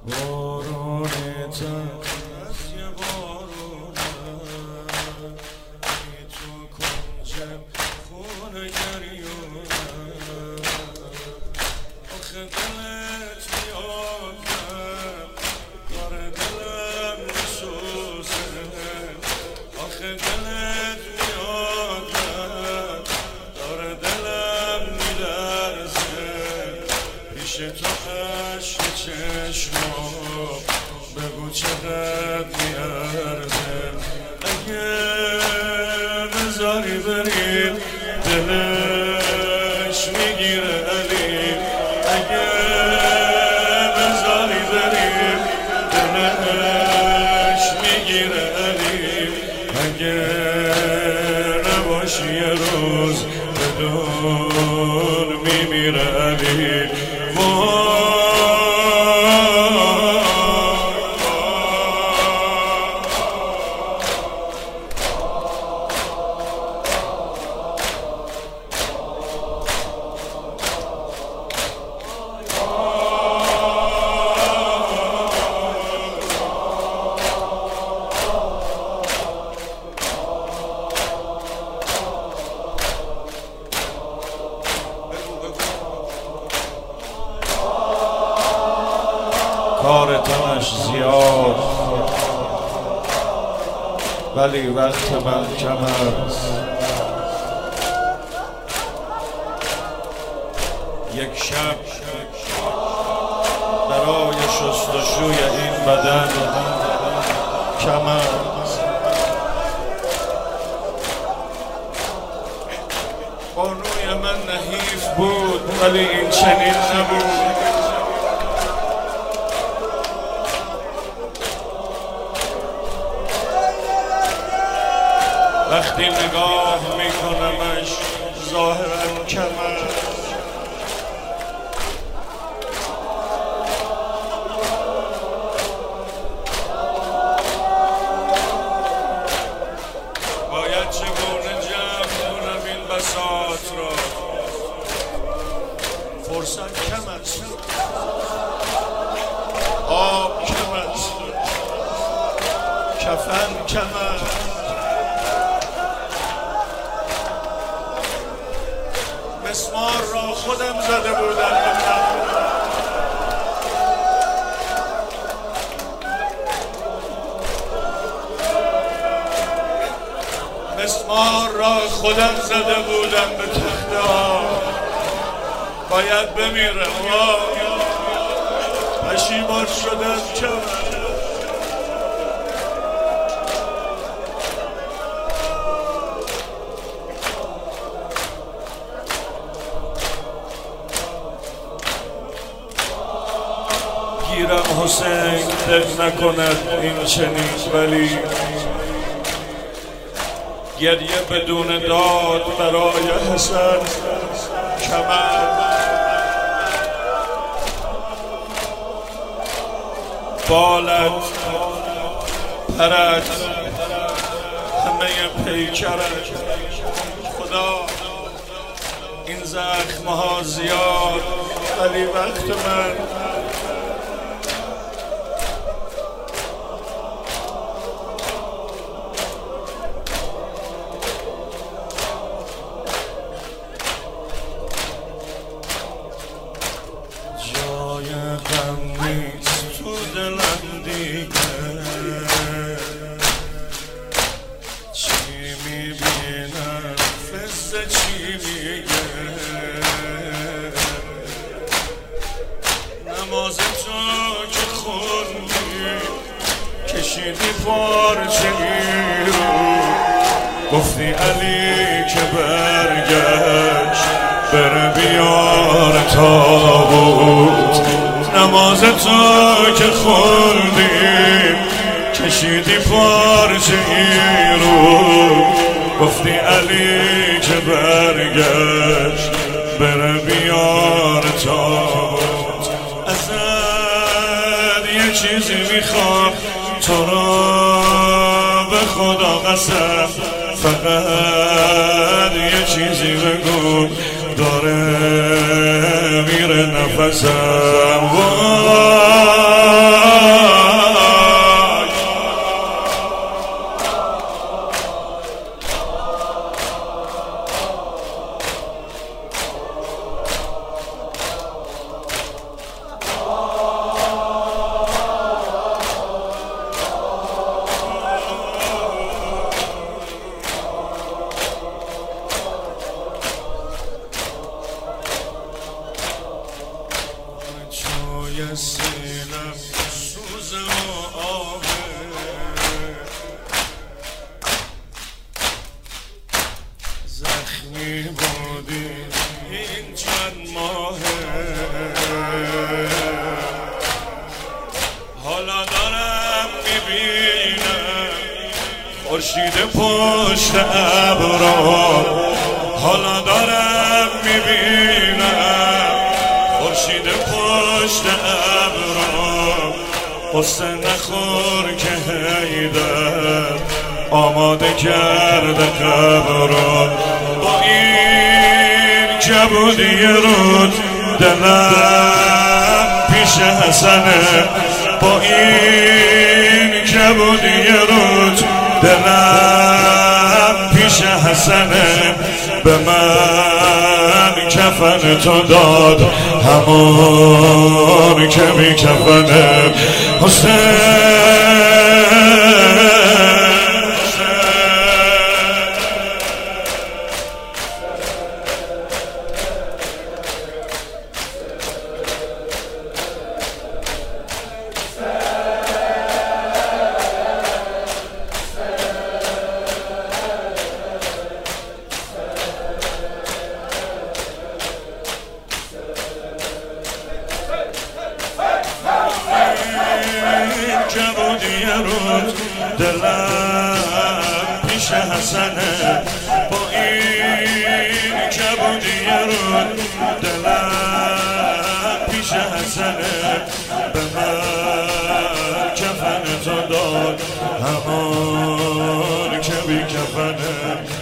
بارون از یه بارونه ای تو کنج خونه گریونه آخه دلت میاد داره دلم میسوزه آخه دلت میاد داره دلم میلرزه پیش تو عشق چشمام بگو چقدر میارزه اگه بذاری بریم دلش میگیره علی اگه بذاری بریم دلش میگیره علی اگه نباشی یه روز بدون میمیره علی کار تنش زیاد ولی وقت من کم است یک شب برای شستشوی این بدن کم است بانوی من نحیف بود ولی این چنین نبود وقتی نگاه میکنمش ظاهرا کم است باید چگونه جمع کنم این بساط را فرصت کم است آب کم است کفن کم است مسمار را خودم زده بودم مسمار را خودم زده بودم به تخته ها باید بمیرم پشیمان شدم کم گیرم حسین دق نکند این چنین ولی گریه بدون داد برای حسن کمر بالت پرت همه پیکرت خدا این زخمها زیاد ولی وقت من تو دلم دیگه چی میبینم فزه چی میگه نماز تو که خوندی کشیدی پارچه ای رو گفتی علی که برگشت بره بیار تابوت نماز تو که خوندی کشیدی پارچه ای رو گفتی علی که برگشت بره بیار تابوت ازت یه چیزی میخوام تو را به خدا قسم فقط یه چیزی بگو داره میره نفسم دلم سوز و آهه زخمی بودی این چند ماهه حالا دارم میبینم خورشید پشت ابرا حالا دارم میبینم خورشید پشت ابرا قصه نخور که حیدر آماده کرده قبرا با این کبودی رود دلم پیش حسنه با این کبودی رود دلم پیش حسنه به من کفن تو داد همون که بی کفنه حسین کبودی رود دلم پیش حسنه با این کبودی رود دلم پیش حسنه به من کفن تو داد همون که بی کفنه